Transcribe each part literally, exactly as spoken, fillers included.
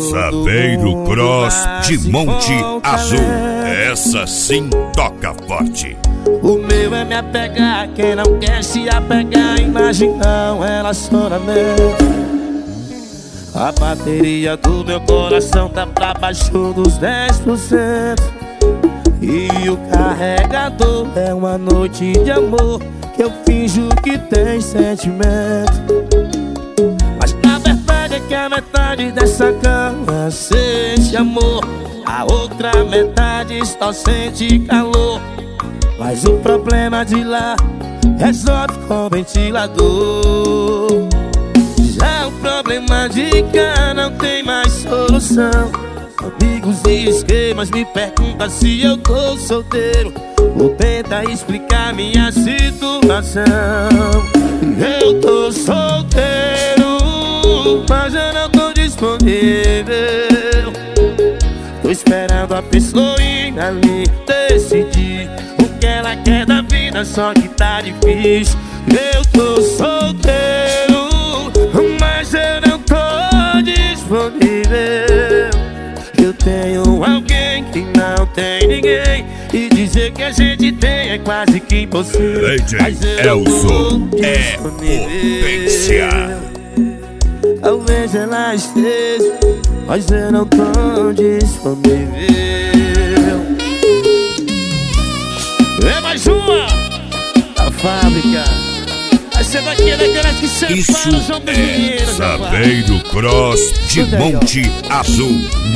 Saveiro Cross de Monte Azul. Essa sim toca forte. O meu é me apegar, quem não quer se apegar, imaginar um relacionamento. A bateria do meu coração tá pra baixo dos dez por cento. E o carregador é uma noite de amor que eu finjo que tem sentimento. Mas na verdade é que a metade dessa cama sente amor, a outra metade só sente calor. Mas o problema de lá resolve com ventilador. Já o problema de cá não tem mais solução. Amigos e esquemas me perguntam se eu tô solteiro ou tenta explicar minha situação. Eu tô solteiro, mas eu não tô disponível. Tô esperando a pessoa ali decidir o que ela quer da vida, só que tá difícil. Eu tô solteiro, mas eu não tô disponível. Eu tenho alguém que não tem ninguém, e dizer que a gente tem é quase que impossível. Mas eu não tô é potência. Talvez ela esteja, mas eu não tô disponível. É mais uma da fábrica. Essa daqui é daquelas que separa os homens dos meninos. Saveiro Cross de Monte Azul.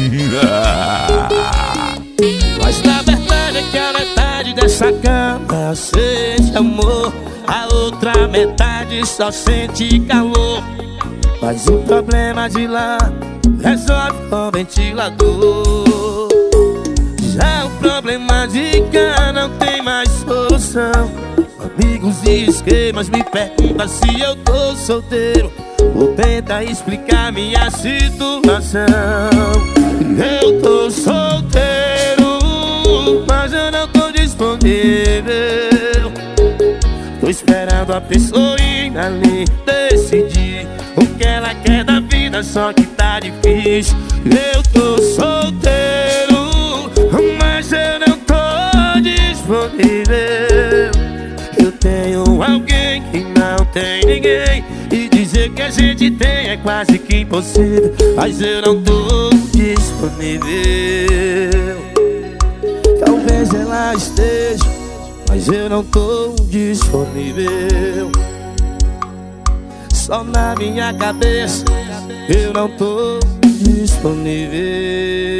Mas na verdade é que a metade dessa cama sente amor, a outra metade só sente calor. Mas o problema de lá resolve com ventilador. Já o problema de cá não tem mais solução. Amigos e esquemas me perguntam se eu tô solteiro ou tenta explicar minha situação. Eu tô solteiro, mas eu não tô disponível. Tô esperando a pessoa ali decidir o que ela quer da vida, só que tá difícil. Eu tô solteiro, mas eu não tô disponível. Eu tenho alguém que não tem ninguém, e dizer que a gente tem é quase que impossível. Mas eu não tô disponível. Talvez ela esteja, mas eu não tô disponível. Só na minha cabeça eu não tô disponível.